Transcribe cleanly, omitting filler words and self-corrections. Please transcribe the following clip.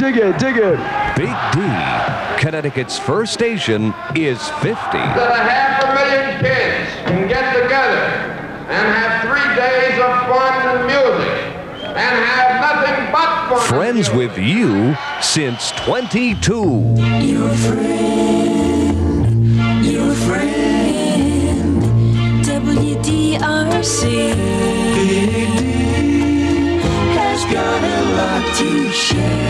Dig it, dig it. Big D, Connecticut's first station, is 50. That 500,000 kids can get together and have 3 days of fun and music and have nothing but fun. Friends with you since 22. Your friend, WDRC has got a lot to share.